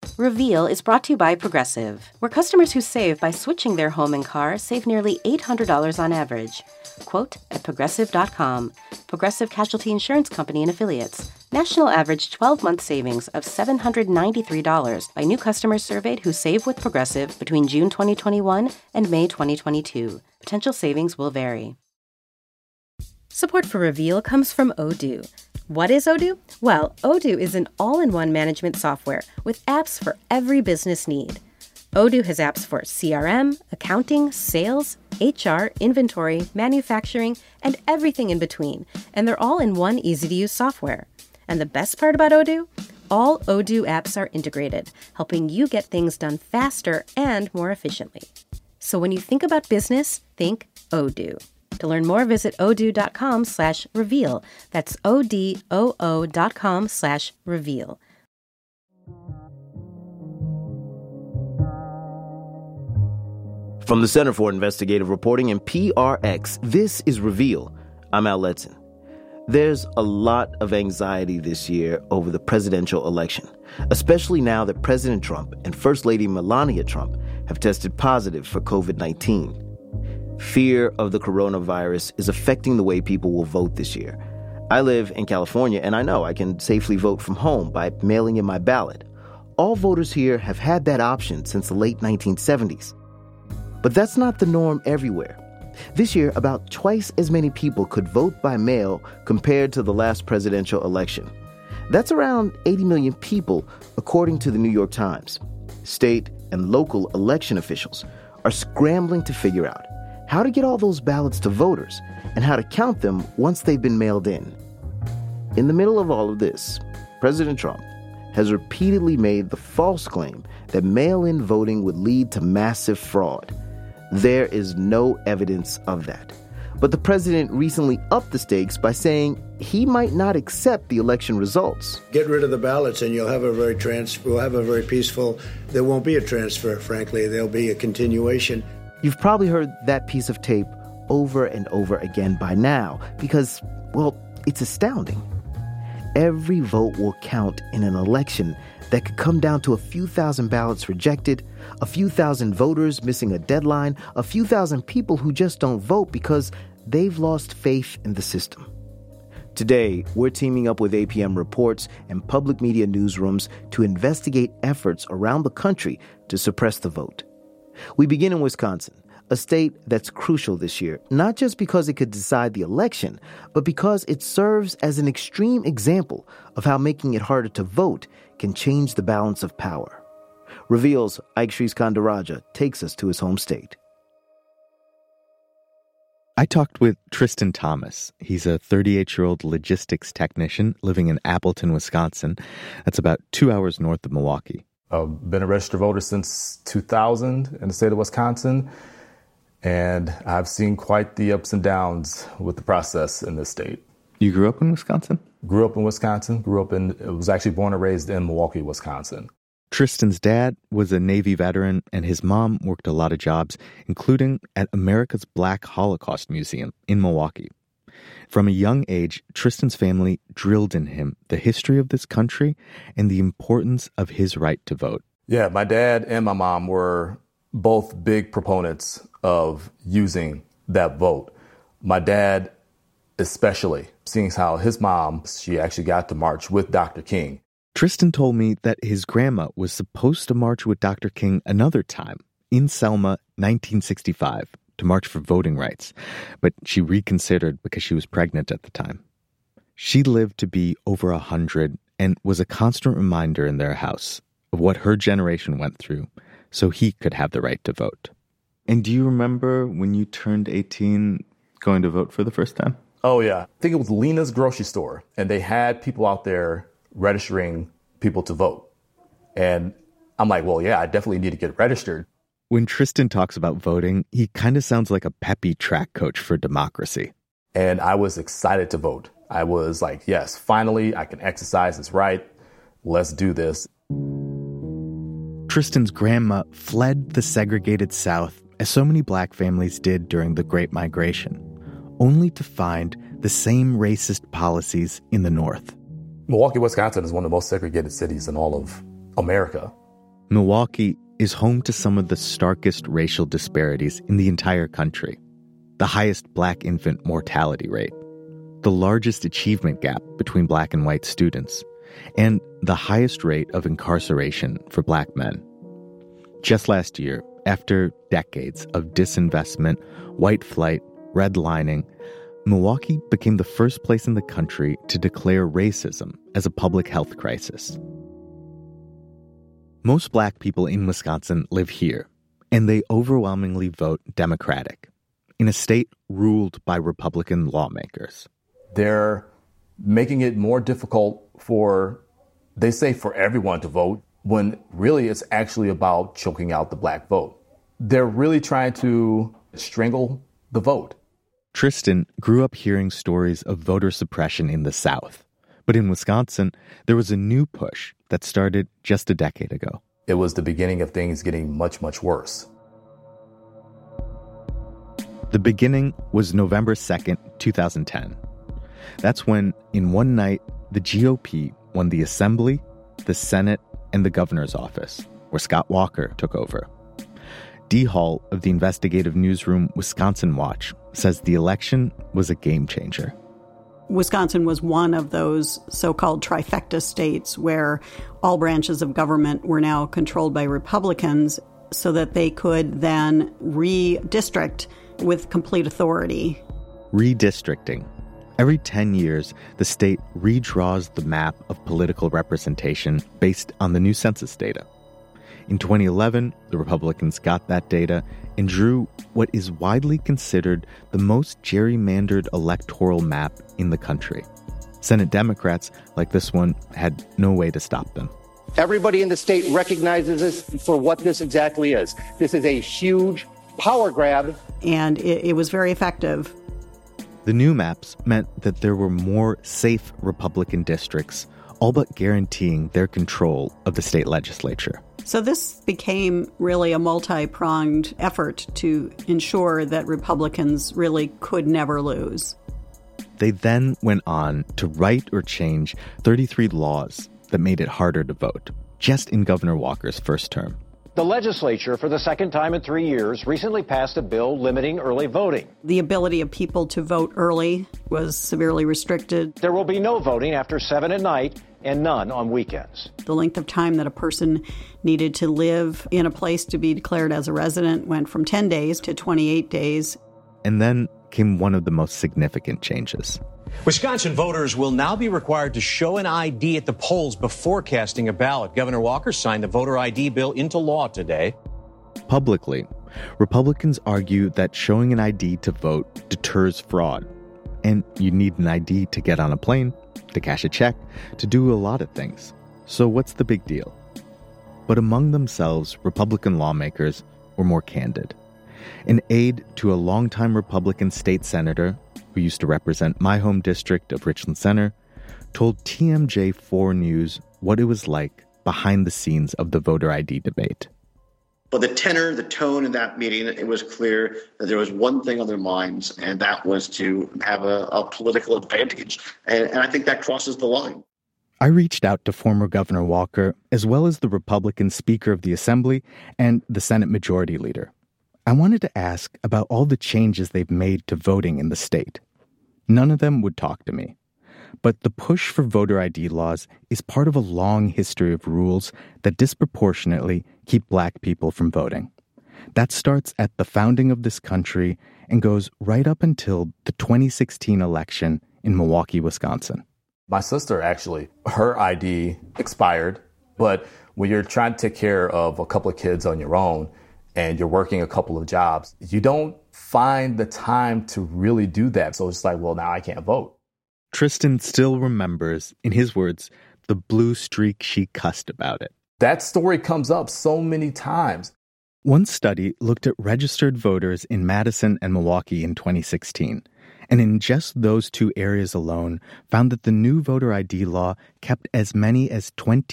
Reveal is brought to you by Progressive, where customers who save by switching their home and car save nearly $800 on average. Quote at Progressive.com. Progressive Casualty Insurance Company and Affiliates. National average 12-month savings of $793 by new customers surveyed who save with Progressive between June 2021 and May 2022. Potential savings will vary. Support for Reveal comes from Odoo. What is Odoo? Well, Odoo is an all-in-one management software with apps for every business need. Odoo has apps for CRM, accounting, sales, HR, inventory, manufacturing, and everything in between, and they're all in one easy-to-use software. And the best part about Odoo? All Odoo apps are integrated, helping you get things done faster and more efficiently. So when you think about business, think Odoo. To learn more, visit odoo.com/reveal. That's odoo.com/reveal. From the Center for Investigative Reporting and PRX, this is Reveal. I'm Al Letson. There's a lot of anxiety this year over the presidential election, especially now that President Trump and First Lady Melania Trump have tested positive for COVID-19. Fear of the coronavirus is affecting the way people will vote this year. I live in California, and I know I can safely vote from home by mailing in my ballot. All voters here have had that option since the late 1970s. But that's not the norm everywhere. This year, about twice as many people could vote by mail compared to the last presidential election. That's around 80 million people, according to the New York Times. State and local election officials are scrambling to figure out how to get all those ballots to voters and how to count them once they've been mailed in. In the middle of all of this, President Trump has repeatedly made the false claim that mail-in voting would lead to massive fraud. There is no evidence of that. But the president recently upped the stakes by saying he might not accept the election results. Get rid of the ballots and we'll have a very peaceful, there won't be a transfer, frankly. There'll be a continuation. You've probably heard that piece of tape over and over again by now because, well, it's astounding. Every vote will count in an election that could come down to a few thousand ballots rejected, a few thousand voters missing a deadline, a few thousand people who just don't vote because they've lost faith in the system. Today, we're teaming up with APM Reports and public media newsrooms to investigate efforts around the country to suppress the vote. We begin in Wisconsin, a state that's crucial this year, not just because it could decide the election, but because it serves as an extreme example of how making it harder to vote can change the balance of power. Reveal's Ike Sriskandarajah takes us to his home state. I talked with Tristan Thomas. He's a 38-year-old logistics technician living in Appleton, Wisconsin. That's about 2 hours north of Milwaukee. I've been a registered voter since 2000 in the state of Wisconsin, and I've seen quite the ups and downs with the process in this state. You grew up in Wisconsin? Grew up in Wisconsin. Was actually born and raised in Milwaukee, Wisconsin. Tristan's dad was a Navy veteran, and his mom worked a lot of jobs, including at America's Black Holocaust Museum in Milwaukee. From a young age, Tristan's family drilled in him the history of this country and the importance of his right to vote. Yeah, my dad and my mom were both big proponents of using that vote. My dad especially, seeing how his mom, she actually got to march with Dr. King. Tristan told me that his grandma was supposed to march with Dr. King another time in Selma, 1965. To march for voting rights, but she reconsidered because she was pregnant at the time. She lived to be over 100 and was a constant reminder in their house of what her generation went through so he could have the right to vote. And do you remember when you turned 18 going to vote for the first time? Oh, yeah. I think it was Lena's grocery store, and they had people out there registering people to vote. And I'm like, well, yeah, I definitely need to get registered. When Tristan talks about voting, he kind of sounds like a peppy track coach for democracy. And I was excited to vote. I was like, yes, finally, I can exercise this right. Let's do this. Tristan's grandma fled the segregated South, as so many black families did during the Great Migration, only to find the same racist policies in the North. Milwaukee, Wisconsin is one of the most segregated cities in all of America. Milwaukee is home to some of the starkest racial disparities in the entire country. The highest black infant mortality rate, the largest achievement gap between black and white students, and the highest rate of incarceration for black men. Just last year, after decades of disinvestment, white flight, redlining, Milwaukee became the first place in the country to declare racism as a public health crisis. Most black people in Wisconsin live here, and they overwhelmingly vote Democratic, in a state ruled by Republican lawmakers. They're making it more difficult for everyone to vote, when really it's actually about choking out the black vote. They're really trying to strangle the vote. Tristan grew up hearing stories of voter suppression in the South. But in Wisconsin, there was a new push that started just a decade ago. It was the beginning of things getting much, much worse. The beginning was November 2nd, 2010. That's when, in one night, the GOP won the Assembly, the Senate, and the governor's office, where Scott Walker took over. Dee Hall of the investigative newsroom Wisconsin Watch says the election was a game changer. Wisconsin was one of those so-called trifecta states where all branches of government were now controlled by Republicans so that they could then redistrict with complete authority. Redistricting. Every 10 years, the state redraws the map of political representation based on the new census data. In 2011, the Republicans got that data and drew what is widely considered the most gerrymandered electoral map in the country. Senate Democrats, like this one, had no way to stop them. Everybody in the state recognizes this for what this exactly is. This is a huge power grab. And it was very effective. The new maps meant that there were more safe Republican districts, all but guaranteeing their control of the state legislature. So this became really a multi-pronged effort to ensure that Republicans really could never lose. They then went on to write or change 33 laws that made it harder to vote, just in Governor Walker's first term. The legislature, for the second time in 3 years, recently passed a bill limiting early voting. The ability of people to vote early was severely restricted. There will be no voting after 7 at night and none on weekends. The length of time that a person needed to live in a place to be declared as a resident went from 10 days to 28 days. And then came one of the most significant changes. Wisconsin voters will now be required to show an ID at the polls before casting a ballot. Governor Walker signed the voter ID bill into law today. Publicly, Republicans argue that showing an ID to vote deters fraud. And you need an ID to get on a plane, to cash a check, to do a lot of things. So what's the big deal? But among themselves, Republican lawmakers were more candid. An aide to a longtime Republican state senator, who used to represent my home district of Richland Center, told TMJ4 News what it was like behind the scenes of the voter ID debate. But the tenor, the tone in that meeting, it was clear that there was one thing on their minds, and that was to have a political advantage. And I think that crosses the line. I reached out to former Governor Walker, as well as the Republican Speaker of the Assembly and the Senate Majority Leader. I wanted to ask about all the changes they've made to voting in the state. None of them would talk to me. But the push for voter ID laws is part of a long history of rules that disproportionately keep black people from voting. That starts at the founding of this country and goes right up until the 2016 election in Milwaukee, Wisconsin. My sister, actually, her ID expired, but when you're trying to take care of a couple of kids on your own and you're working a couple of jobs, you don't find the time to really do that. So it's like, well, now I can't vote. Tristan still remembers, in his words, the blue streak she cussed about it. That story comes up so many times. One study looked at registered voters in Madison and Milwaukee in 2016, and in just those two areas alone, found that the new voter ID law kept as many as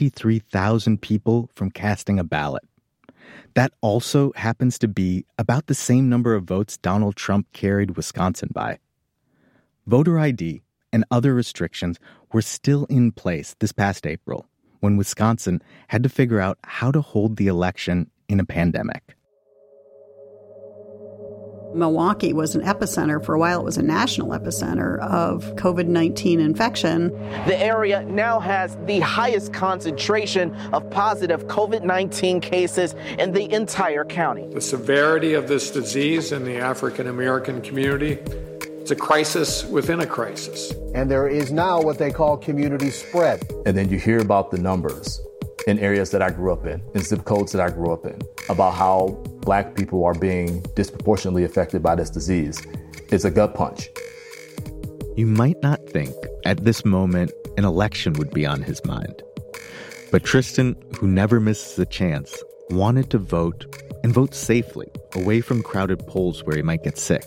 23,000 people from casting a ballot. That also happens to be about the same number of votes Donald Trump carried Wisconsin by. Voter ID and other restrictions were still in place this past April, when Wisconsin had to figure out how to hold the election in a pandemic. Milwaukee was an epicenter. For a while, it was a national epicenter of COVID-19 infection. The area now has the highest concentration of positive COVID-19 cases in the entire county. The severity of this disease in the African American community, it's a crisis within a crisis. And there is now what they call community spread. And then you hear about the numbers in areas that I grew up in zip codes that I grew up in, about how Black people are being disproportionately affected by this disease. It's a gut punch. You might not think at this moment an election would be on his mind. But Tristan, who never misses a chance, wanted to vote and vote safely, away from crowded polls where he might get sick.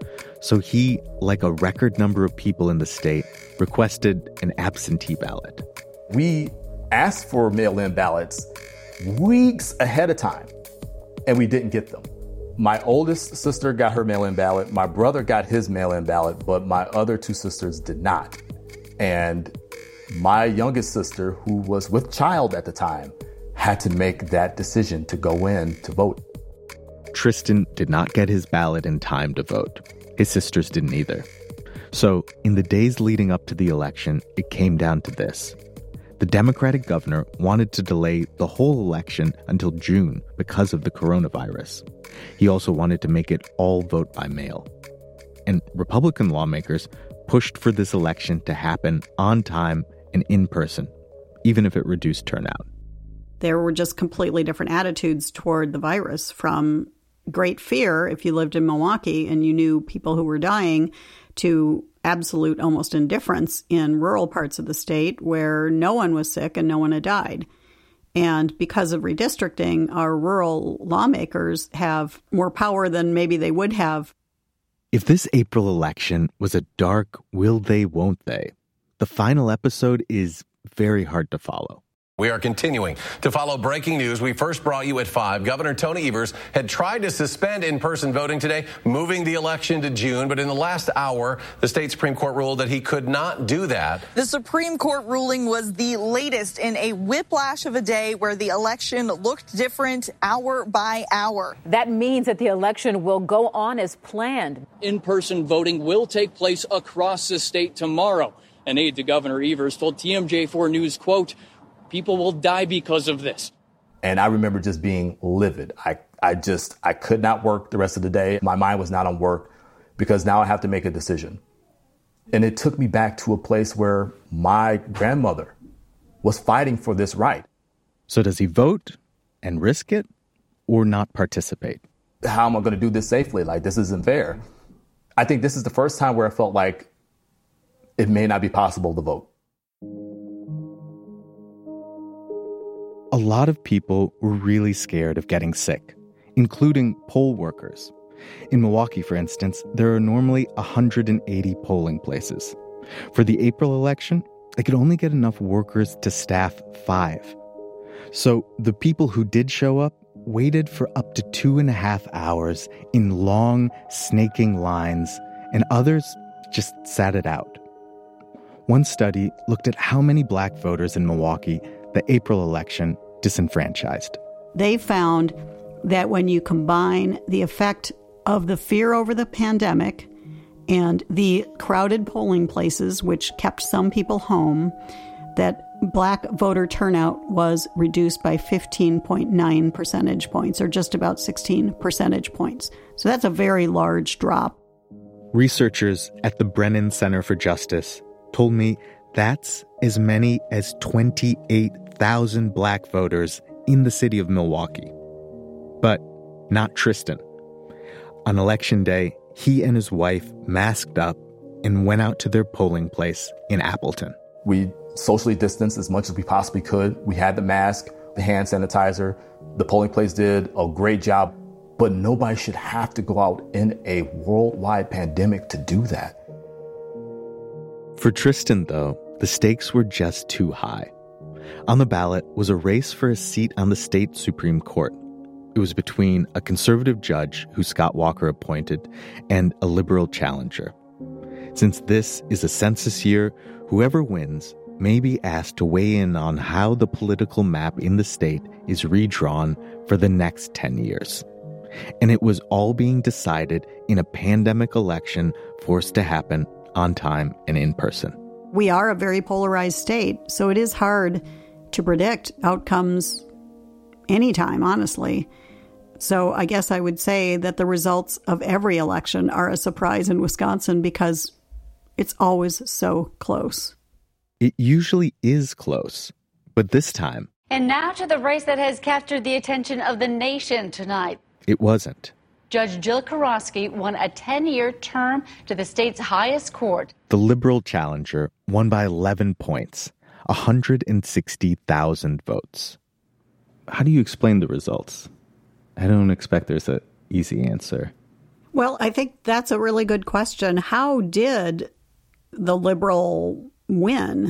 So he, like a record number of people in the state, requested an absentee ballot. We asked for mail-in ballots weeks ahead of time, and we didn't get them. My oldest sister got her mail-in ballot. My brother got his mail-in ballot, but my other two sisters did not. And my youngest sister, who was with child at the time, had to make that decision to go in to vote. Tristan did not get his ballot in time to vote. His sisters didn't either. So in the days leading up to the election, it came down to this. The Democratic governor wanted to delay the whole election until June because of the coronavirus. He also wanted to make it all vote by mail. And Republican lawmakers pushed for this election to happen on time and in person, even if it reduced turnout. There were just completely different attitudes toward the virus, from great fear if you lived in Milwaukee and you knew people who were dying, to absolute almost indifference in rural parts of the state where no one was sick and no one had died. And because of redistricting, our rural lawmakers have more power than maybe they would have. If this April election was a dark will they, won't they, the final episode is very hard to follow. We are continuing to follow breaking news. We first brought you at 5. Governor Tony Evers had tried to suspend in-person voting today, moving the election to June. But in the last hour, the state Supreme Court ruled that he could not do that. The Supreme Court ruling was the latest in a whiplash of a day where the election looked different hour by hour. That means that the election will go on as planned. In-person voting will take place across the state tomorrow. An aide to Governor Evers told TMJ4 News, quote, "People will die because of this." And I remember just being livid. I could not work the rest of the day. My mind was not on work because now I have to make a decision. And it took me back to a place where my grandmother was fighting for this right. So does he vote and risk it or not participate? How am I going to do this safely? Like, this isn't fair. I think this is the first time where I felt like it may not be possible to vote. A lot of people were really scared of getting sick, including poll workers. In Milwaukee, for instance, there are normally 180 polling places. For the April election, they could only get enough workers to staff 5. So the people who did show up waited for up to 2.5 hours in long, snaking lines, and others just sat it out. One study looked at how many Black voters in Milwaukee the April election disenfranchised. They found that when you combine the effect of the fear over the pandemic and the crowded polling places, which kept some people home, that Black voter turnout was reduced by 15.9 percentage points, or just about 16 percentage points. So that's a very large drop. Researchers at the Brennan Center for Justice told me that's as many as 28,000 Black voters in the city of Milwaukee. But not Tristan. On election day, he and his wife masked up and went out to their polling place in Appleton. We socially distanced as much as we possibly could. We had the mask, the hand sanitizer. The polling place did a great job. But nobody should have to go out in a worldwide pandemic to do that. For Tristan, though, the stakes were just too high. On the ballot was a race for a seat on the state Supreme Court. It was between a conservative judge, who Scott Walker appointed, and a liberal challenger. Since this is a census year, whoever wins may be asked to weigh in on how the political map in the state is redrawn for the next 10 years. And it was all being decided in a pandemic election forced to happen on time and in person. We are a very polarized state, so it is hard to predict outcomes anytime, honestly. So I guess I would say that the results of every election are a surprise in Wisconsin because it's always so close. It usually is close, but this time... And now to the race that has captured the attention of the nation tonight. It wasn't. Judge Jill Karofsky won a 10-year term to the state's highest court. The Liberal challenger won by 11 points, 160,000 votes. How do you explain the results? I don't expect there's an easy answer. Well, I think that's a really good question. How did the Liberal win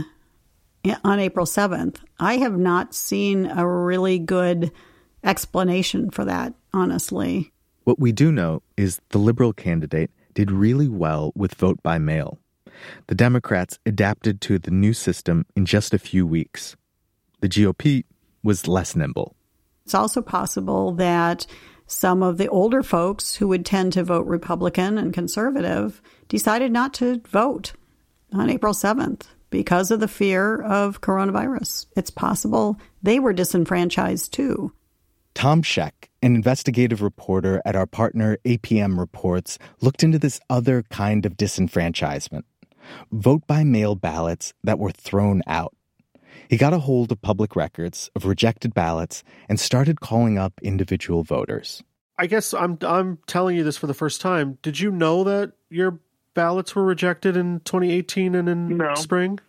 on April 7th? I have not seen a really good explanation for that, honestly. What we do know is the Liberal candidate did really well with vote by mail. The Democrats adapted to the new system in just a few weeks. The GOP was less nimble. It's also possible that some of the older folks who would tend to vote Republican and conservative decided not to vote on April 7th because of the fear of coronavirus. It's possible they were disenfranchised too. Tom Scheck, an investigative reporter at our partner APM Reports, looked into this other kind of disenfranchisement. Vote-by-mail ballots that were thrown out. He got a hold of public records of rejected ballots and started calling up individual voters. I guess I'm telling you this for the first time. Did you know that your ballots were rejected in 2018 and in spring?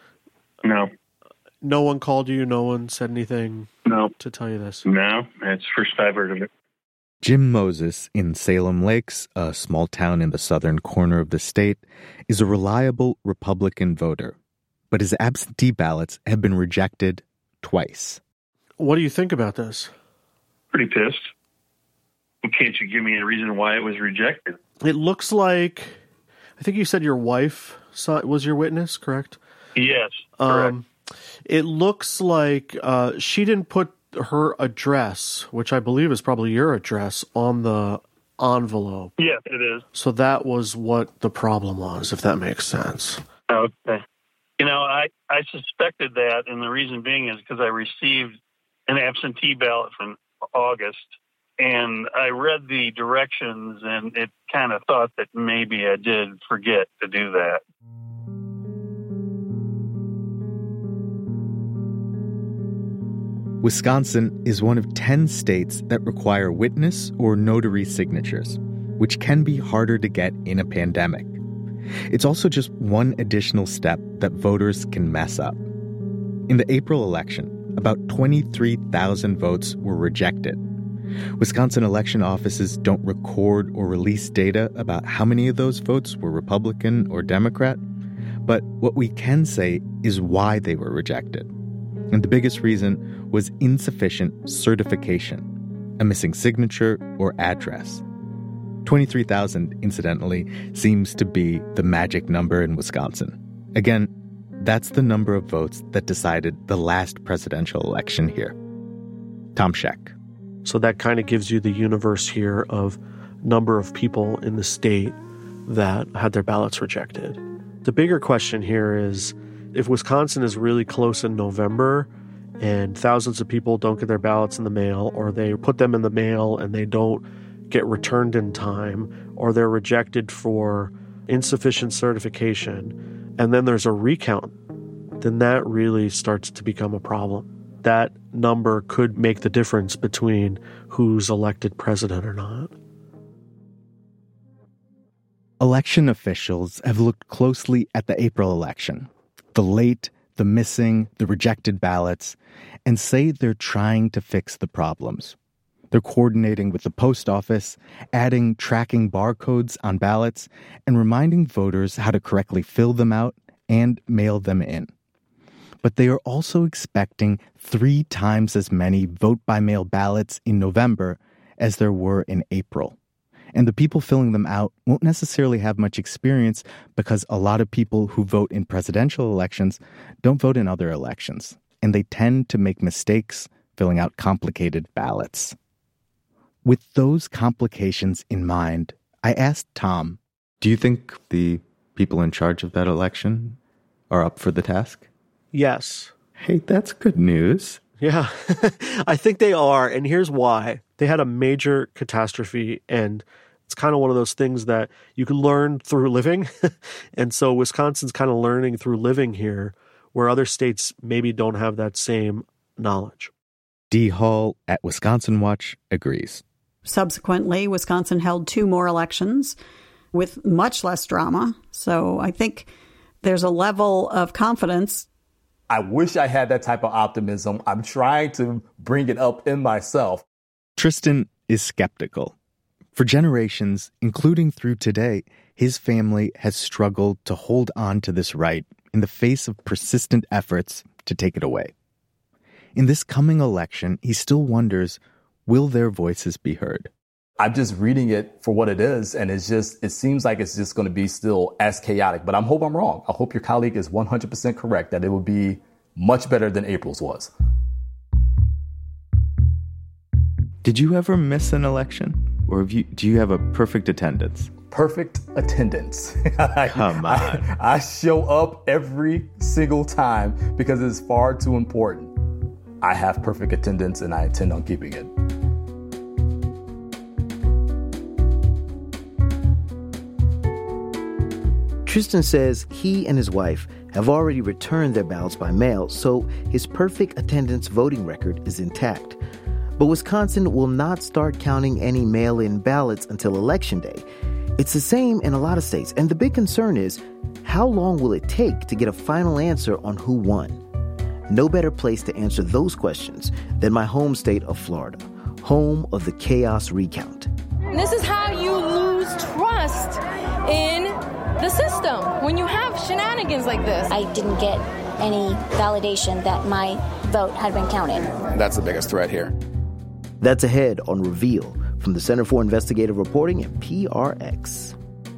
No. No one called you? No one said anything to tell you this? No, it's the first I've heard of it. Jim Moses in Salem Lakes, a small town in the southern corner of the state, is a reliable Republican voter. But his absentee ballots have been rejected twice. What do you think about this? Pretty pissed. Well, can't you give me a reason why it was rejected? It looks like, I think you said your wife was your witness, correct? Yes, correct. It looks like she didn't put her address, which I believe is probably your address, on the envelope. Yes, it is. So that was what the problem was, if that makes sense. Okay. You know, I suspected that, and the reason being is because I received an absentee ballot from August, and I read the directions, and it kind of thought that maybe I did forget to do that. Wisconsin is one of 10 states that require witness or notary signatures, which can be harder to get in a pandemic. It's also just one additional step that voters can mess up. In the April election, about 23,000 votes were rejected. Wisconsin election offices don't record or release data about how many of those votes were Republican or Democrat, but what we can say is why they were rejected. And the biggest reason was insufficient certification, a missing signature or address. 23,000, incidentally, seems to be the magic number in Wisconsin. Again, that's the number of votes that decided the last presidential election here. Tom Scheck. So that kind of gives you the universe here of number of people in the state that had their ballots rejected. The bigger question here is, if Wisconsin is really close in November and thousands of people don't get their ballots in the mail, or they put them in the mail and they don't get returned in time, or they're rejected for insufficient certification, and then there's a recount, then that really starts to become a problem. That number could make the difference between who's elected president or not. Election officials have looked closely at the April election, the late, the missing, the rejected ballots, and say they're trying to fix the problems. They're coordinating with the post office, adding tracking barcodes on ballots, and reminding voters how to correctly fill them out and mail them in. But they are also expecting 3 times as many vote-by-mail ballots in November as there were in April. And the people filling them out won't necessarily have much experience because a lot of people who vote in presidential elections don't vote in other elections, and they tend to make mistakes filling out complicated ballots. With those complications in mind, I asked Tom, do you think the people in charge of that election are up for the task? Yes. Hey, that's good news. Yeah, I think they are, and here's why. They had a major catastrophe, and it's kind of one of those things that you can learn through living. And so Wisconsin's kind of learning through living here, where other states maybe don't have that same knowledge. Dee Hall at Wisconsin Watch agrees. Subsequently, Wisconsin held 2 more elections with much less drama. So I think there's a level of confidence. I wish I had that type of optimism. I'm trying to bring it up in myself. Tristan is skeptical. For generations, including through today, his family has struggled to hold on to this right in the face of persistent efforts to take it away. In this coming election, he still wonders, will their voices be heard? I'm just reading it for what it is, and it seems like it's just going to be still as chaotic. But I hope I'm wrong. I hope your colleague is 100% correct, that it will be much better than April's was. Did you ever miss an election? Or do you have a perfect attendance? Perfect attendance. Come on. I show up every single time because it's far too important. I have perfect attendance, and I intend on keeping it. Tristan says he and his wife have already returned their ballots by mail, so his perfect attendance voting record is intact. But Wisconsin will not start counting any mail-in ballots until Election Day. It's the same in a lot of states, and the big concern is, how long will it take to get a final answer on who won? No better place to answer those questions than my home state of Florida, home of the chaos recount. This is how you lose trust in the system when you have shenanigans like this. I didn't get any validation that my vote had been counted. That's the biggest threat here. That's ahead on Reveal from the Center for Investigative Reporting and PRX.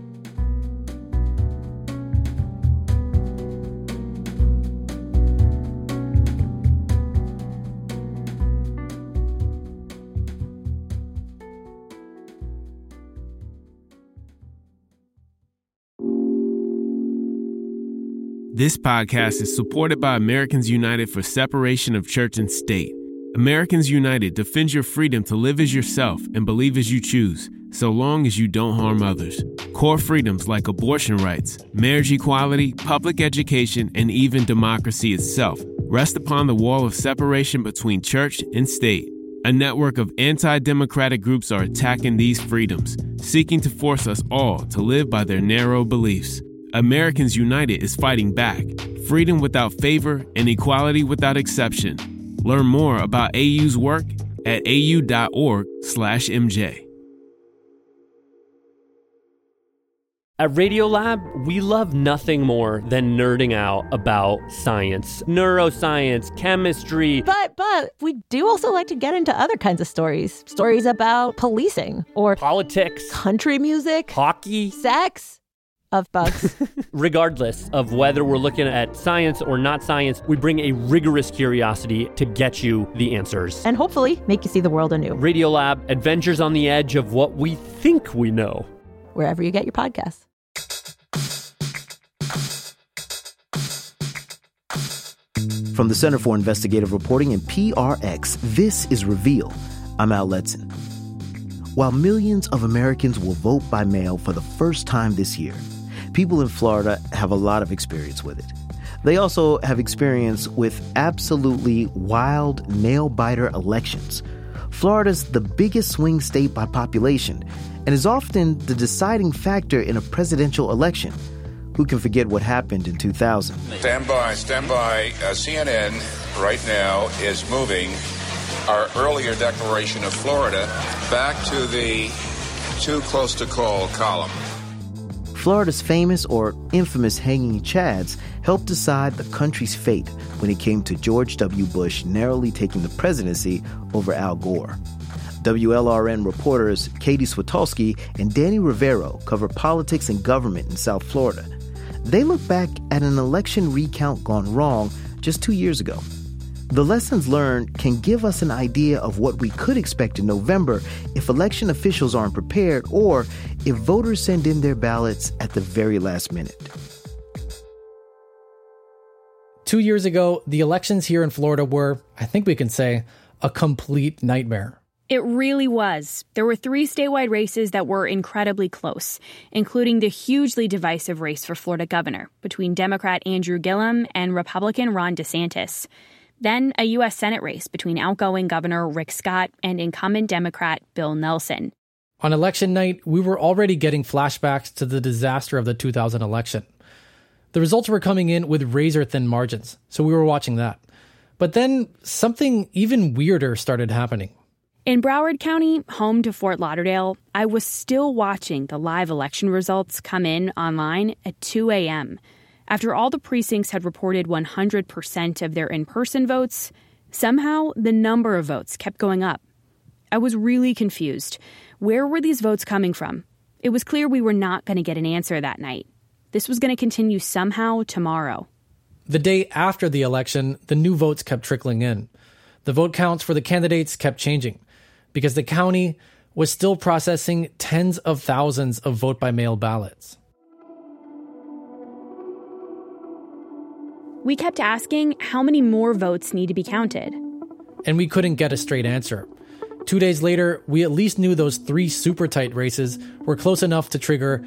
This podcast is supported by Americans United for Separation of Church and State. Americans United defends your freedom to live as yourself and believe as you choose, so long as you don't harm others. Core freedoms like abortion rights, marriage equality, public education, and even democracy itself rest upon the wall of separation between church and state. A network of anti-democratic groups are attacking these freedoms, seeking to force us all to live by their narrow beliefs. Americans United is fighting back. Freedom without favor and equality without exception. Learn more about AU's work at au.org/MJ. At Radiolab, we love nothing more than nerding out about science, neuroscience, chemistry. But we do also like to get into other kinds of stories. Stories about policing or politics, country music, hockey, sex. Of bugs. Regardless of whether we're looking at science or not science, we bring a rigorous curiosity to get you the answers. And hopefully make you see the world anew. Radiolab, adventures on the edge of what we think we know. Wherever you get your podcasts. From the Center for Investigative Reporting and PRX, this is Reveal. I'm Al Letson. While millions of Americans will vote by mail for the first time this year, people in Florida have a lot of experience with it. They also have experience with absolutely wild, nail-biter elections. Florida's the biggest swing state by population and is often the deciding factor in a presidential election. Who can forget what happened in 2000? Stand by. CNN right now is moving our earlier declaration of Florida back to the too close to call column. Florida's famous or infamous hanging chads helped decide the country's fate when it came to George W. Bush narrowly taking the presidency over Al Gore. WLRN reporters Katie Switolski and Danny Rivero cover politics and government in South Florida. They look back at an election recount gone wrong just 2 years ago. The lessons learned can give us an idea of what we could expect in November if election officials aren't prepared or if voters send in their ballots at the very last minute. 2 years ago, the elections here in Florida were, I think we can say, a complete nightmare. It really was. There were 3 statewide races that were incredibly close, including the hugely divisive race for Florida governor between Democrat Andrew Gillum and Republican Ron DeSantis. Then a U.S. Senate race between outgoing Governor Rick Scott and incumbent Democrat Bill Nelson. On election night, we were already getting flashbacks to the disaster of the 2000 election. The results were coming in with razor-thin margins, so we were watching that. But then something even weirder started happening. In Broward County, home to Fort Lauderdale, I was still watching the live election results come in online at 2 a.m. After all the precincts had reported 100% of their in-person votes, somehow the number of votes kept going up. I was really confused. Where were these votes coming from? It was clear we were not going to get an answer that night. This was going to continue somehow tomorrow. The day after the election, the new votes kept trickling in. The vote counts for the candidates kept changing because the county was still processing tens of thousands of vote-by-mail ballots. We kept asking how many more votes need to be counted. And we couldn't get a straight answer. 2 days later, we at least knew those 3 super tight races were close enough to trigger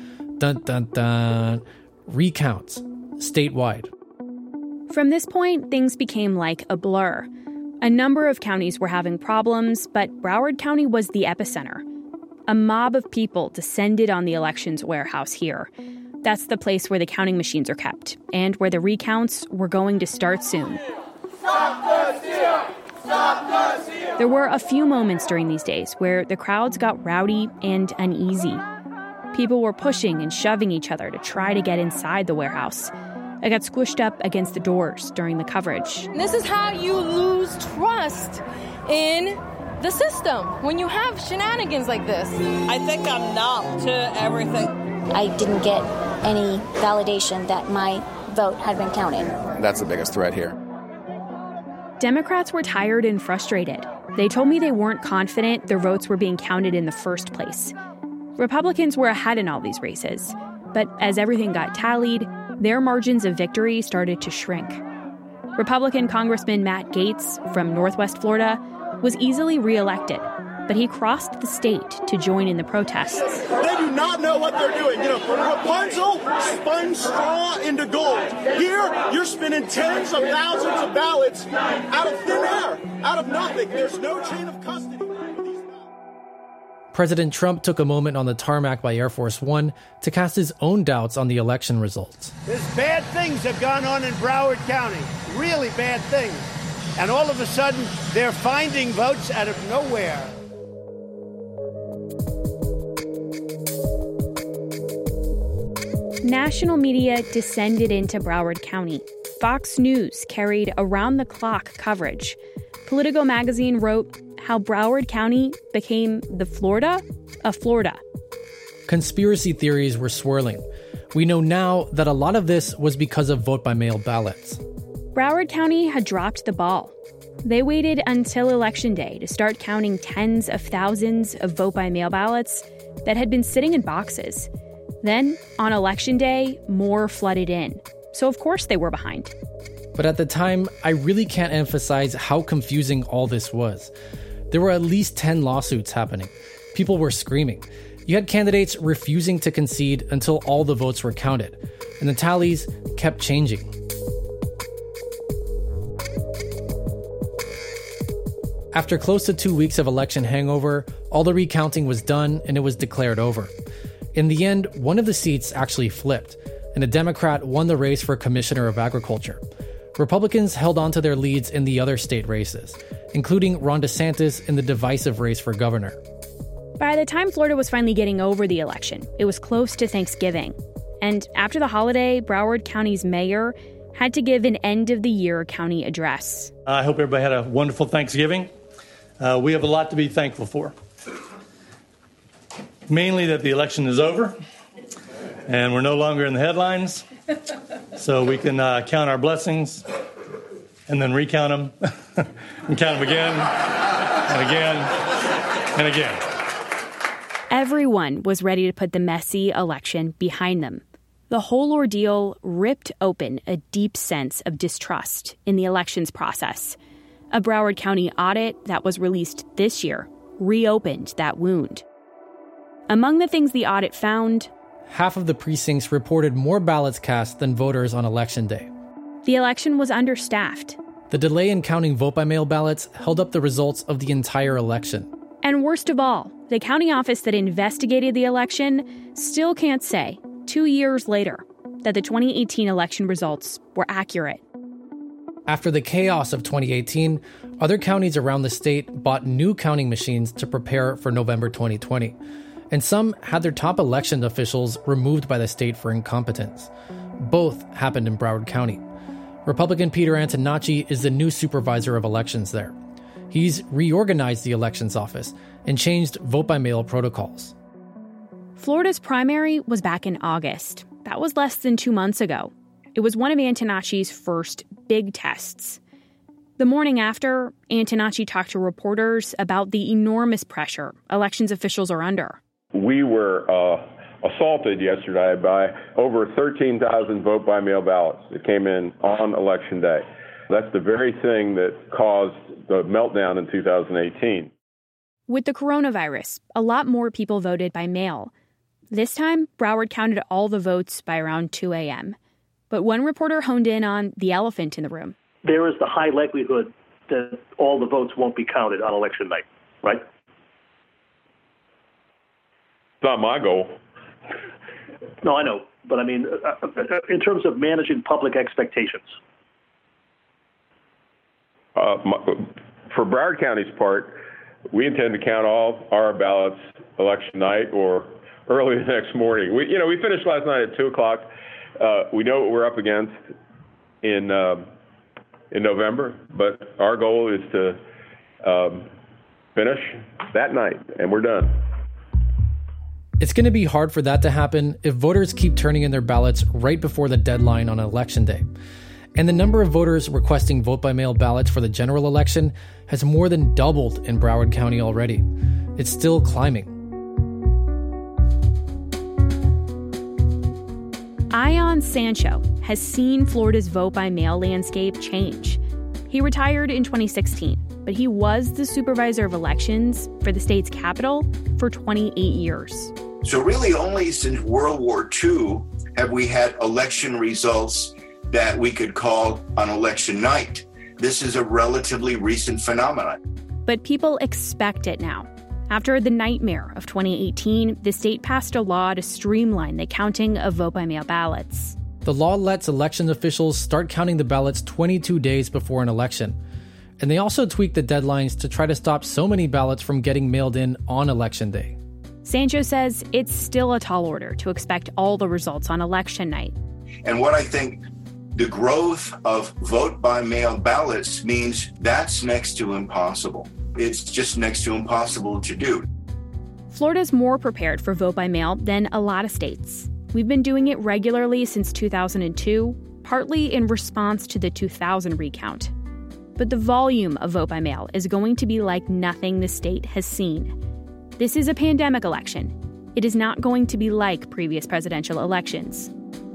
recounts statewide. From this point, things became like a blur. A number of counties were having problems, but Broward County was the epicenter. A mob of people descended on the elections warehouse here. That's the place where the counting machines are kept, and where the recounts were going to start soon. Stop the steal! Stop the steal! There were a few moments during these days where the crowds got rowdy and uneasy. People were pushing and shoving each other to try to get inside the warehouse. I got squished up against the doors during the coverage. This is how you lose trust in the system when you have shenanigans like this. I think I'm numb to everything. I didn't get any validation that my vote had been counted. That's the biggest threat here. Democrats were tired and frustrated. They told me they weren't confident their votes were being counted in the first place. Republicans were ahead in all these races, but as everything got tallied, their margins of victory started to shrink. Republican Congressman Matt Gaetz from Northwest Florida was easily reelected, but he crossed the state to join in the protests. They do not know what they're doing. Rapunzel spun straw into gold. Here, you're spinning tens of thousands of ballots out of thin air, out of nothing. There's no chain of custody. President Trump took a moment on the tarmac by Air Force One to cast his own doubts on the election results. There's bad things have gone on in Broward County, really bad things. And all of a sudden, they're finding votes out of nowhere. National media descended into Broward County. Fox News carried around-the-clock coverage. Politico magazine wrote how Broward County became the Florida of Florida. Conspiracy theories were swirling. We know now that a lot of this was because of vote-by-mail ballots. Broward County had dropped the ball. They waited until Election Day to start counting tens of thousands of vote-by-mail ballots that had been sitting in boxes. Then, on Election Day, more flooded in. So of course they were behind. But at the time, I really can't emphasize how confusing all this was. There were at least 10 lawsuits happening. People were screaming. You had candidates refusing to concede until all the votes were counted. And the tallies kept changing. After close to 2 weeks of election hangover, all the recounting was done and it was declared over. In the end, one of the seats actually flipped, and a Democrat won the race for Commissioner of Agriculture. Republicans held on to their leads in the other state races, including Ron DeSantis in the divisive race for governor. By the time Florida was finally getting over the election, it was close to Thanksgiving. And after the holiday, Broward County's mayor had to give an end-of-the-year county address. I hope everybody had a wonderful Thanksgiving. We have a lot to be thankful for. mainly that the election is over and we're no longer in the headlines, so we can count our blessings and then recount them and count them again and again and again. Everyone was ready to put the messy election behind them. The whole ordeal ripped open a deep sense of distrust in the elections process. A Broward County audit that was released this year reopened that wound. Among the things the audit found, half of the precincts reported more ballots cast than voters on Election Day. The election was understaffed. The delay in counting vote-by-mail ballots held up the results of the entire election. And worst of all, the county office that investigated the election still can't say, 2 years later, that the 2018 election results were accurate. After the chaos of 2018, other counties around the state bought new counting machines to prepare for November 2020. And some had their top election officials removed by the state for incompetence. Both happened in Broward County. Republican Peter Antonacci is the new supervisor of elections there. He's reorganized the elections office and changed vote-by-mail protocols. Florida's primary was back in August. That was less than 2 months ago. It was one of Antonacci's first big tests. The morning after, Antonacci talked to reporters about the enormous pressure elections officials are under. We were assaulted yesterday by over 13,000 vote-by-mail ballots that came in on Election Day. That's the very thing that caused the meltdown in 2018. With the coronavirus, a lot more people voted by mail. This time, Broward counted all the votes by around 2 a.m. But one reporter honed in on the elephant in the room. There is the high likelihood that all the votes won't be counted on election night, right? It's not my goal. No, I know. But I mean, in terms of managing public expectations. For Broward County's part, we intend to count all our ballots election night or early the next morning. We finished last night at 2 o'clock. We know what we're up against in November, but our goal is to finish that night, and we're done. It's going to be hard for that to happen if voters keep turning in their ballots right before the deadline on Election Day. And the number of voters requesting vote-by-mail ballots for the general election has more than doubled in Broward County already. It's still climbing. Ion Sancho has seen Florida's vote-by-mail landscape change. He retired in 2016, but he was the supervisor of elections for the state's capital for 28 years. So really only since World War II have we had election results that we could call on election night. This is a relatively recent phenomenon. But people expect it now. After the nightmare of 2018, the state passed a law to streamline the counting of vote-by-mail ballots. The law lets election officials start counting the ballots 22 days before an election. And they also tweaked the deadlines to try to stop so many ballots from getting mailed in on Election Day. Sancho says it's still a tall order to expect all the results on election night. And what I think the growth of vote-by-mail ballots means that's next to impossible. It's just next to impossible to do. Florida's more prepared for vote-by-mail than a lot of states. We've been doing it regularly since 2002, partly in response to the 2000 recount. But the volume of vote-by-mail is going to be like nothing the state has seen. This is a pandemic election. It is not going to be like previous presidential elections.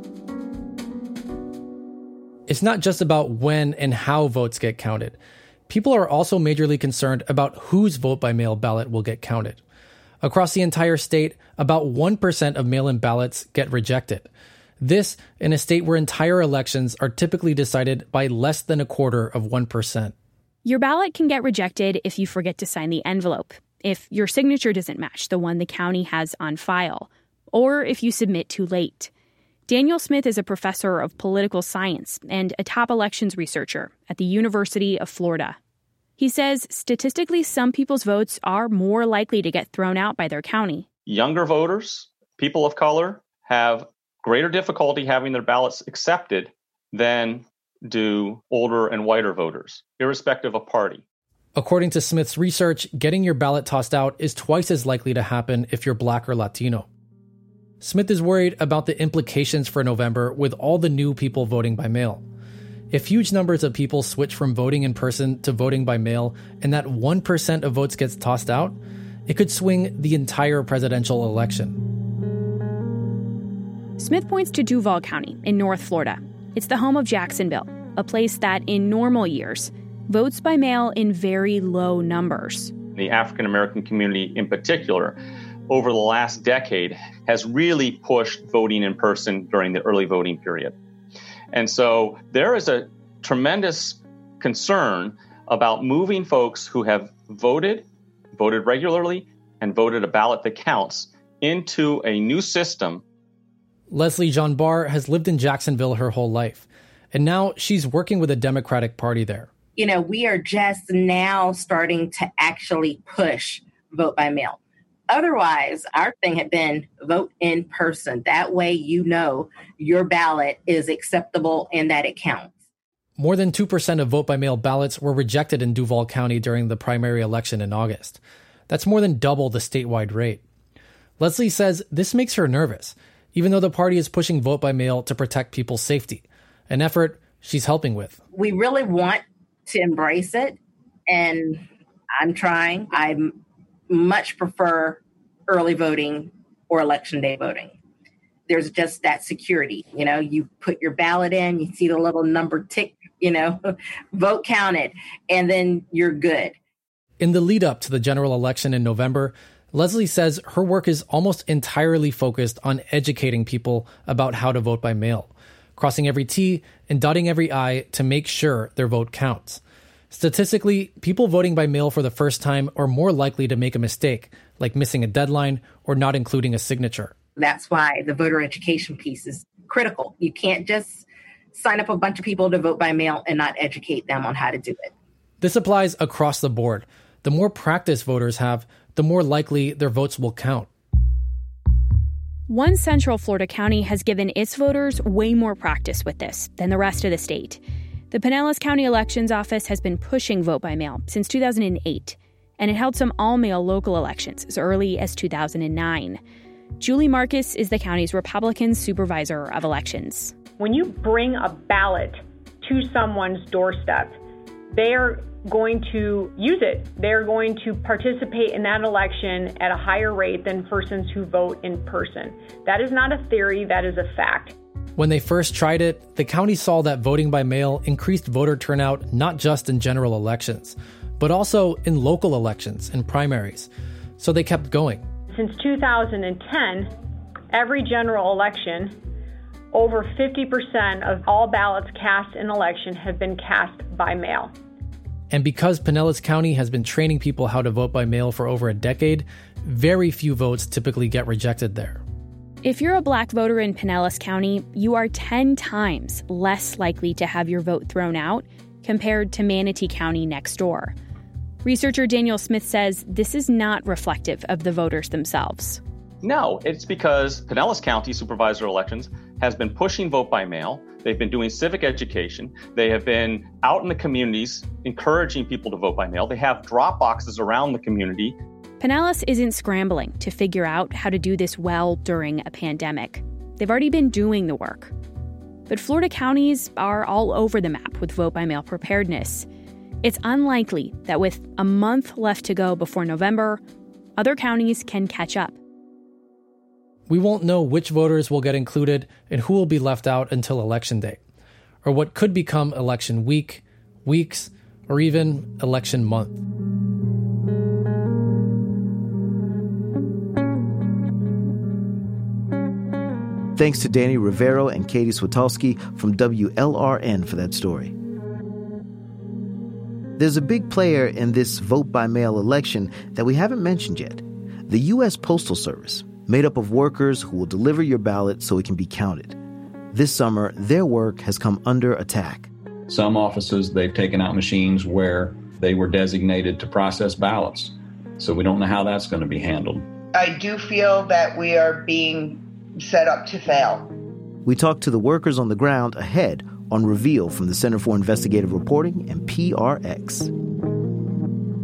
It's not just about when and how votes get counted. People are also majorly concerned about whose vote-by-mail ballot will get counted. Across the entire state, about 1% of mail-in ballots get rejected. This in a state where entire elections are typically decided by less than 1/4%. Your ballot can get rejected if you forget to sign the envelope, if your signature doesn't match the one the county has on file, or if you submit too late. Daniel Smith is a professor of political science and a top elections researcher at the University of Florida. He says statistically, some people's votes are more likely to get thrown out by their county. Younger voters, people of color, have greater difficulty having their ballots accepted than do older and whiter voters, irrespective of party. According to Smith's research, getting your ballot tossed out is twice as likely to happen if you're Black or Latino. Smith is worried about the implications for November with all the new people voting by mail. If huge numbers of people switch from voting in person to voting by mail and that 1% of votes gets tossed out, it could swing the entire presidential election. Smith points to Duval County in North Florida. It's the home of Jacksonville, a place that in normal years votes by mail in very low numbers. The African American community in particular, over the last decade, has really pushed voting in person during the early voting period. And so there is a tremendous concern about moving folks who have voted regularly, and voted a ballot that counts into a new system. Leslie Jean Barr has lived in Jacksonville her whole life, and now she's working with the Democratic Party there. We are just now starting to actually push vote by mail. Otherwise, our thing had been vote in person. That way, your ballot is acceptable and that it counts. More than 2% of vote by mail ballots were rejected in Duval County during the primary election in August. That's more than double the statewide rate. Leslie says this makes her nervous, even though the party is pushing vote by mail to protect people's safety, an effort she's helping with. We really want to embrace it, and I'm trying. I much prefer early voting or election day voting. There's just that security. You put your ballot in, you see the little number tick, vote counted, and then you're good. In the lead up to the general election in November, Leslie says her work is almost entirely focused on educating people about how to vote by mail, crossing every T and dotting every I to make sure their vote counts. Statistically, people voting by mail for the first time are more likely to make a mistake, like missing a deadline or not including a signature. That's why the voter education piece is critical. You can't just sign up a bunch of people to vote by mail and not educate them on how to do it. This applies across the board. The more practice voters have, the more likely their votes will count. One central Florida county has given its voters way more practice with this than the rest of the state. The Pinellas County Elections Office has been pushing vote by mail since 2008, and it held some all-mail local elections as early as 2009. Julie Marcus is the county's Republican supervisor of elections. When you bring a ballot to someone's doorstep, they're going to use it. They're going to participate in that election at a higher rate than persons who vote in person. That is not a theory, that is a fact. When they first tried it, the county saw that voting by mail increased voter turnout not just in general elections, but also in local elections and primaries. So they kept going. Since 2010, every general election, over 50% of all ballots cast in election have been cast by mail. And because Pinellas County has been training people how to vote by mail for over a decade, very few votes typically get rejected there. If you're a Black voter in Pinellas County, you are 10 times less likely to have your vote thrown out compared to Manatee County next door. Researcher Daniel Smith says this is not reflective of the voters themselves. No, it's because Pinellas County Supervisor of Elections has been pushing vote by mail. They've been doing civic education. They have been out in the communities encouraging people to vote by mail. They have drop boxes around the community. Pinellas isn't scrambling to figure out how to do this well during a pandemic. They've already been doing the work. But Florida counties are all over the map with vote-by-mail preparedness. It's unlikely that with a month left to go before November, other counties can catch up. We won't know which voters will get included and who will be left out until Election Day, or what could become Election Week, weeks, or even Election Month. Thanks to Danny Rivero and Katie Switowski from WLRN for that story. There's a big player in this vote-by-mail election that we haven't mentioned yet. The U.S. Postal Service, made up of workers who will deliver your ballot so it can be counted. This summer, their work has come under attack. Some offices, they've taken out machines where they were designated to process ballots. So we don't know how that's going to be handled. I do feel that we are being set up to fail. We talked to the workers on the ground ahead on Reveal from the Center for Investigative Reporting and PRX.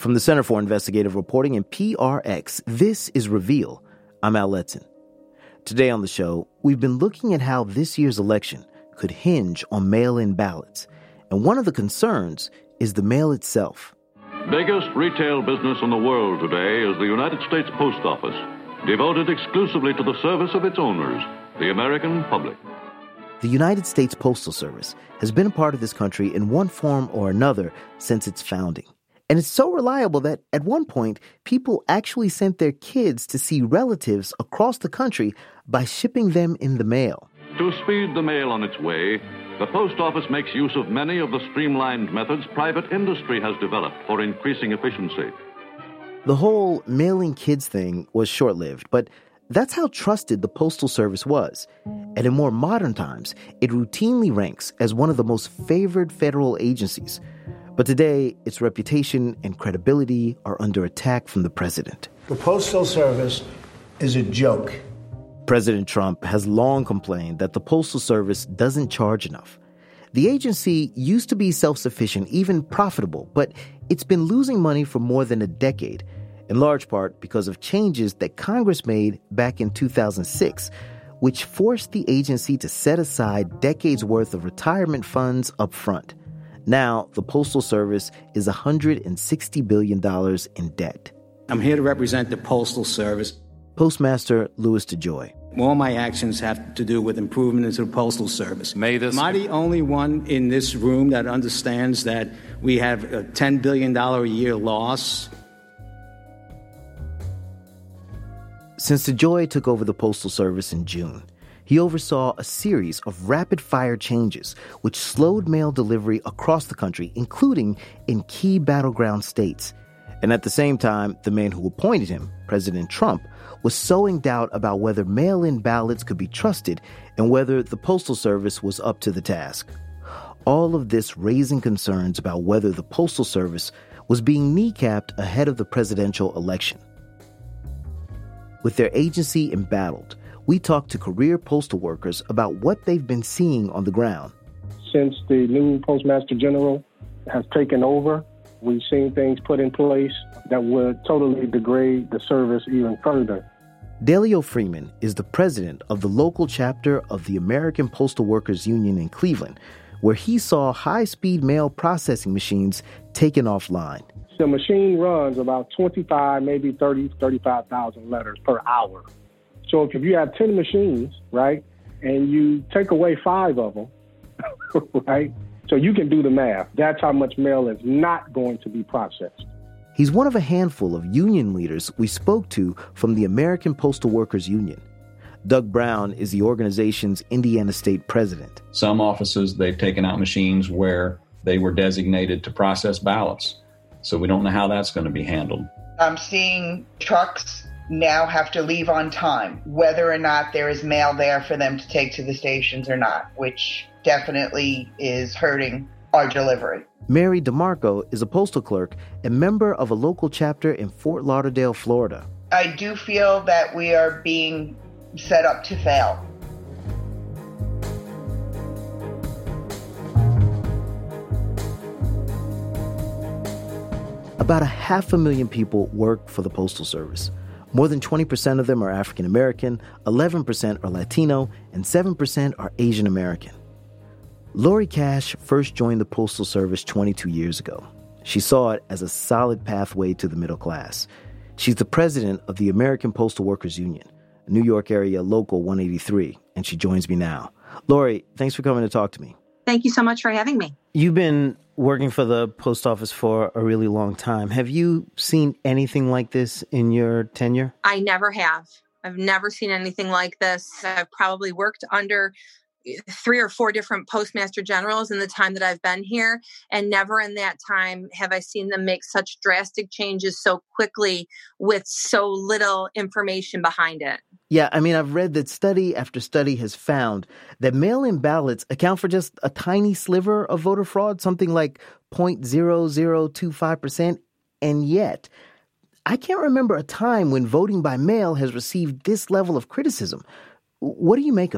From the Center for Investigative Reporting and PRX, this is Reveal. I'm Al Letson. Today on the show, we've been looking at how this year's election could hinge on mail-in ballots. And one of the concerns is the mail itself. Biggest retail business in the world today is the United States Post Office, devoted exclusively to the service of its owners, the American public. The United States Postal Service has been a part of this country in one form or another since its founding. And it's so reliable that at one point, people actually sent their kids to see relatives across the country by shipping them in the mail. To speed the mail on its way, the post office makes use of many of the streamlined methods private industry has developed for increasing efficiency. The whole mailing kids thing was short-lived, but that's how trusted the Postal Service was. And in more modern times, it routinely ranks as one of the most favored federal agencies. But today, its reputation and credibility are under attack from the president. The Postal Service is a joke. President Trump has long complained that the Postal Service doesn't charge enough. The agency used to be self-sufficient, even profitable, but it's been losing money for more than a decade, in large part because of changes that Congress made back in 2006, which forced the agency to set aside decades' worth of retirement funds up front. Now, the Postal Service is $160 billion in debt. I'm here to represent the Postal Service. Postmaster Louis DeJoy. All my actions have to do with improvement to the Postal Service. Am I the only one in this room that understands that we have a $10 billion a year loss? Since DeJoy took over the Postal Service in June, he oversaw a series of rapid-fire changes which slowed mail delivery across the country, including in key battleground states. And at the same time, the man who appointed him, President Trump, was sowing doubt about whether mail-in ballots could be trusted and whether the Postal Service was up to the task. All of this raising concerns about whether the Postal Service was being kneecapped ahead of the presidential election. With their agency embattled, we talked to career postal workers about what they've been seeing on the ground. Since the new Postmaster General has taken over, we've seen things put in place that would totally degrade the service even further. Delio Freeman is the president of the local chapter of the American Postal Workers Union in Cleveland, where he saw high-speed mail processing machines taken offline. The machine runs about 25, maybe 30, 35,000 letters per hour. So if you have 10 machines, right, and you take away 5 of them, right, so you can do the math. That's how much mail is not going to be processed. He's one of a handful of union leaders we spoke to from the American Postal Workers Union. Doug Brown is the organization's Indiana state president. Some offices, they've taken out machines where they were designated to process ballots. So we don't know how that's going to be handled. I'm seeing trucks now have to leave on time, whether or not there is mail there for them to take to the stations or not, which definitely is hurting our delivery. Mary DeMarco is a postal clerk and member of a local chapter in Fort Lauderdale, Florida. I do feel that we are being set up to fail. About 500,000 people work for the Postal Service. More than 20% of them are African American, 11% are Latino, and 7% are Asian American. Lori Cash first joined the Postal Service 22 years ago. She saw it as a solid pathway to the middle class. She's the president of the American Postal Workers Union, a New York area local 183, and she joins me now. Lori, thanks for coming to talk to me. Thank you so much for having me. You've been working for the post office for a really long time. Have you seen anything like this in your tenure? I never have. I've never seen anything like this. I've probably worked under 3 or 4 different postmaster generals in the time that I've been here, and never in that time have I seen them make such drastic changes so quickly with so little information behind it. Yeah, I mean, I've read that study after study has found that mail-in ballots account for just a tiny sliver of voter fraud, something like 0.0025%, and yet I can't remember a time when voting by mail has received this level of criticism. What do you make of it?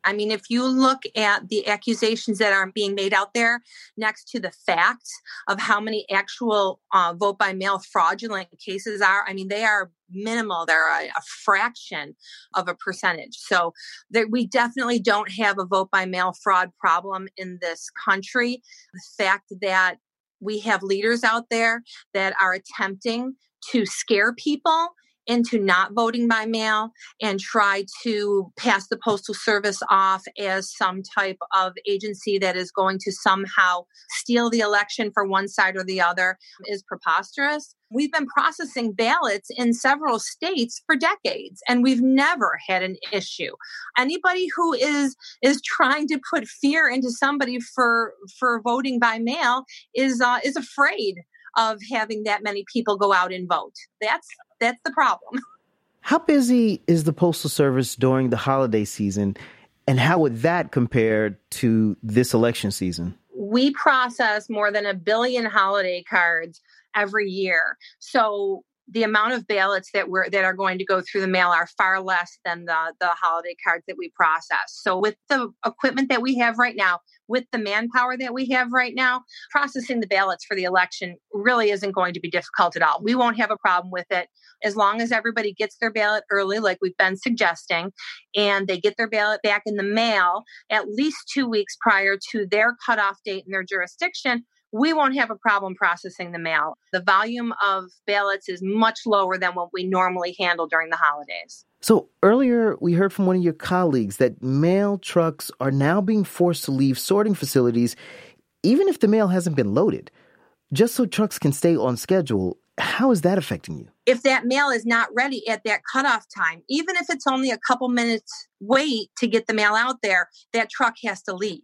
I mean, if you look at the accusations that are being made out there next to the facts of how many actual vote by mail fraudulent cases are, I mean, they are minimal. They're a fraction of a percentage. So we definitely don't have a vote by mail fraud problem in this country. The fact that we have leaders out there that are attempting to scare people into not voting by mail and try to pass the Postal Service off as some type of agency that is going to somehow steal the election for one side or the other is preposterous. We've been processing ballots in several states for decades, and we've never had an issue. Anybody who is trying to put fear into somebody for voting by mail is afraid of having that many people go out and vote. That's the problem. How busy is the Postal Service during the holiday season, and how would that compare to this election season? We process more than 1 billion holiday cards every year. So the amount of ballots that are going to go through the mail are far less than the holiday cards that we process. So with the equipment that we have right now, with the manpower that we have right now, processing the ballots for the election really isn't going to be difficult at all. We won't have a problem with it as long as everybody gets their ballot early, like we've been suggesting, and they get their ballot back in the mail at least 2 weeks prior to their cutoff date in their jurisdiction. We won't have a problem processing the mail. The volume of ballots is much lower than what we normally handle during the holidays. So earlier, we heard from one of your colleagues that mail trucks are now being forced to leave sorting facilities, even if the mail hasn't been loaded, just so trucks can stay on schedule. How is that affecting you? If that mail is not ready at that cutoff time, even if it's only a couple minutes wait to get the mail out there, that truck has to leave.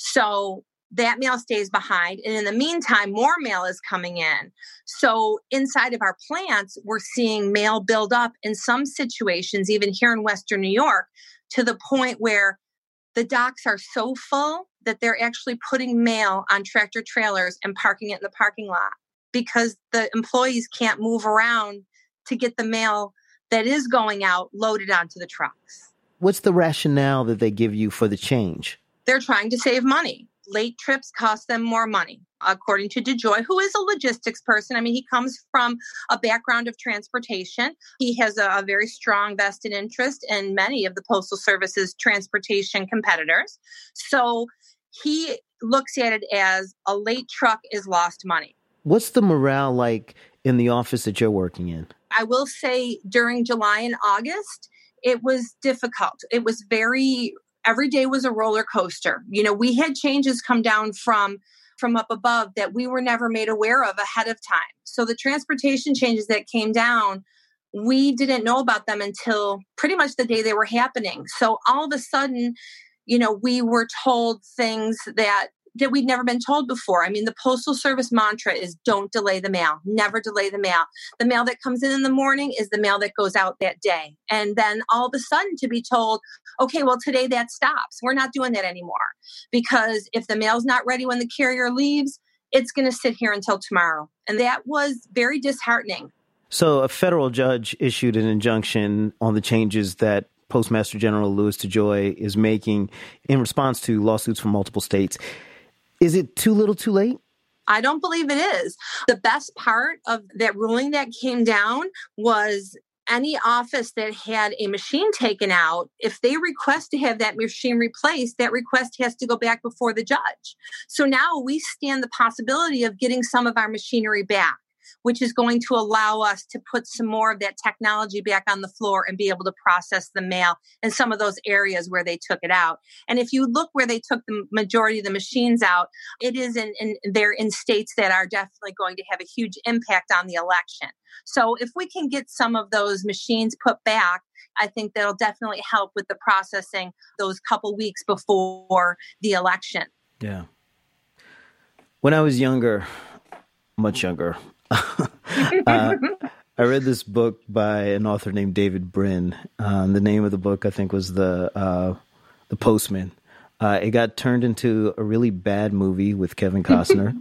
So that mail stays behind. And in the meantime, more mail is coming in. So inside of our plants, we're seeing mail build up in some situations, even here in Western New York, to the point where the docks are so full that they're actually putting mail on tractor trailers and parking it in the parking lot because the employees can't move around to get the mail that is going out loaded onto the trucks. What's the rationale that they give you for the change? They're trying to save money. Late trips cost them more money, according to DeJoy, who is a logistics person. I mean, he comes from a background of transportation. He has a very strong vested interest in many of the Postal Service's transportation competitors. So he looks at it as a late truck is lost money. What's the morale like in the office that you're working in? I will say during July and August, it was difficult. It was every day was a roller coaster. You know, we had changes come down from up above that we were never made aware of ahead of time. So the transportation changes that came down, we didn't know about them until pretty much the day they were happening. So all of a sudden, you know, we were told things that we'd never been told before. I mean, the Postal Service mantra is don't delay the mail, never delay the mail. The mail that comes in the morning is the mail that goes out that day. And then all of a sudden to be told, okay, well, today that stops. We're not doing that anymore because if the mail's not ready when the carrier leaves, it's going to sit here until tomorrow. And that was very disheartening. So a federal judge issued an injunction on the changes that Postmaster General Louis DeJoy is making in response to lawsuits from multiple states. Is it too little too late? I don't believe it is. The best part of that ruling that came down was any office that had a machine taken out, if they request to have that machine replaced, that request has to go back before the judge. So now we stand the possibility of getting some of our machinery back, which is going to allow us to put some more of that technology back on the floor and be able to process the mail in some of those areas where they took it out. And if you look where they took the majority of the machines out, it is they're in states that are definitely going to have a huge impact on the election. So if we can get some of those machines put back, I think that'll definitely help with the processing those couple weeks before the election. Yeah. When I was younger, much younger, I read this book by an author named David Brin. The name of the book, I think, was The Postman. It got turned into a really bad movie with Kevin Costner.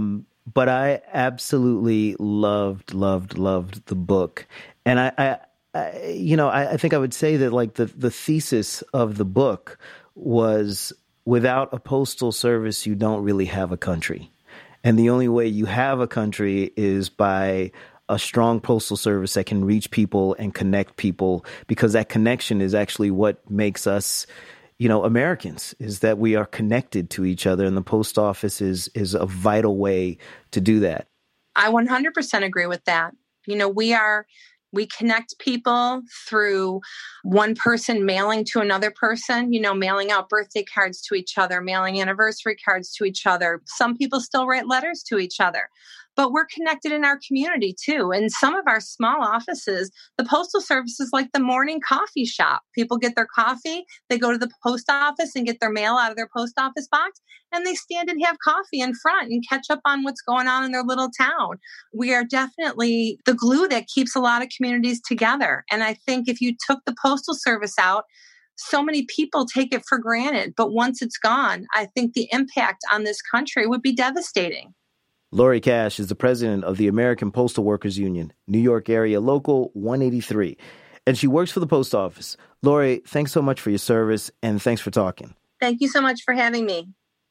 But I absolutely loved the book. And I think I would say that like the thesis of the book was without a postal service, you don't really have a country. And the only way you have a country is by a strong postal service that can reach people and connect people, because that connection is actually what makes us, Americans, is that we are connected to each other. And the post office is a vital way to do that. I 100% agree with that. We connect people through one person mailing to another person, mailing out birthday cards to each other, mailing anniversary cards to each other. Some people still write letters to each other. But we're connected in our community too. In some of our small offices, the Postal Service is like the morning coffee shop. People get their coffee, they go to the post office and get their mail out of their post office box, and they stand and have coffee in front and catch up on what's going on in their little town. We are definitely the glue that keeps a lot of communities together. And I think if you took the Postal Service out, so many people take it for granted. But once it's gone, I think the impact on this country would be devastating. Lori Cash is the president of the American Postal Workers Union, New York Area Local 183, and she works for the post office. Lori, thanks so much for your service, and thanks for talking. Thank you so much for having me.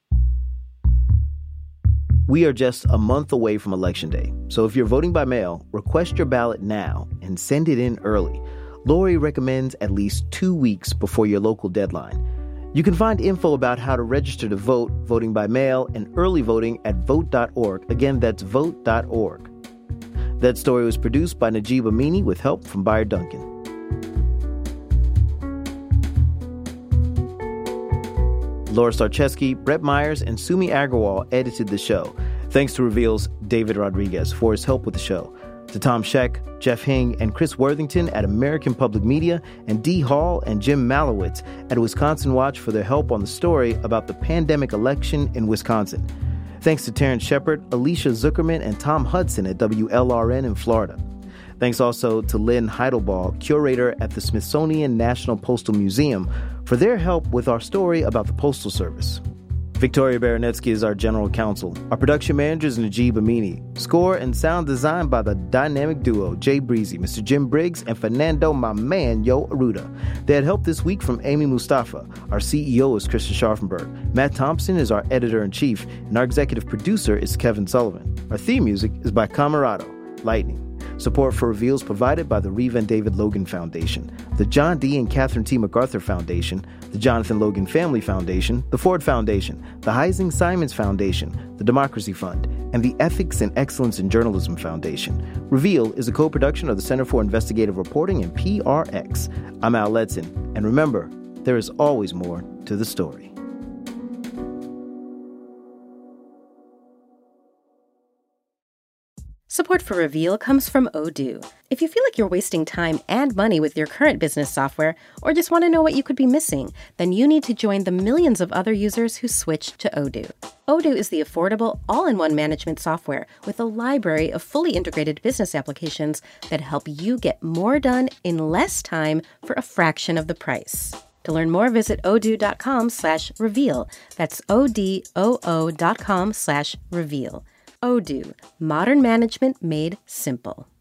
We are just a month away from Election Day, so if you're voting by mail, request your ballot now and send it in early. Lori recommends at least 2 weeks before your local deadline. You can find info about how to register to vote, voting by mail, and early voting at vote.org. Again, that's vote.org. That story was produced by Najib Amini with help from Bayer Duncan. Laura Starcheski, Brett Myers, and Sumi Agarwal edited the show. Thanks to Reveal's David Rodriguez for his help with the show. To Tom Scheck, Jeff Hing, and Chris Worthington at American Public Media, and Dee Hall and Jim Malowitz at Wisconsin Watch for their help on the story about the pandemic election in Wisconsin. Thanks to Terrence Shepard, Alicia Zuckerman, and Tom Hudson at WLRN in Florida. Thanks also to Lynn Heidelbaugh, curator at the Smithsonian National Postal Museum, for their help with our story about the Postal Service. Victoria Baranetsky is our general counsel. Our production manager is Najib Amini. Score and sound design by the dynamic duo Jay Breezy, Mr. Jim Briggs, and Fernando "My Man" Yo Aruda. They had help this week from Amy Mustafa. Our CEO is Krista Scharfenberg. Matt Thompson is our editor-in-chief, and our executive producer is Kevin Sullivan. Our theme music is by Camerado, Lightning. Support for Reveal is provided by the Reeve and David Logan Foundation, the John D. and Catherine T. MacArthur Foundation, the Jonathan Logan Family Foundation, the Ford Foundation, the Heising Simons Foundation, the Democracy Fund, and the Ethics and Excellence in Journalism Foundation. Reveal is a co-production of the Center for Investigative Reporting and PRX. I'm Al Letson, and remember, there is always more to the story. Support for Reveal comes from Odoo. If you feel like you're wasting time and money with your current business software, or just want to know what you could be missing, then you need to join the millions of other users who switched to Odoo. Odoo is the affordable, all-in-one management software with a library of fully integrated business applications that help you get more done in less time for a fraction of the price. To learn more, visit odoo.com/reveal. That's ODOO.com/reveal. Odoo, modern management made simple.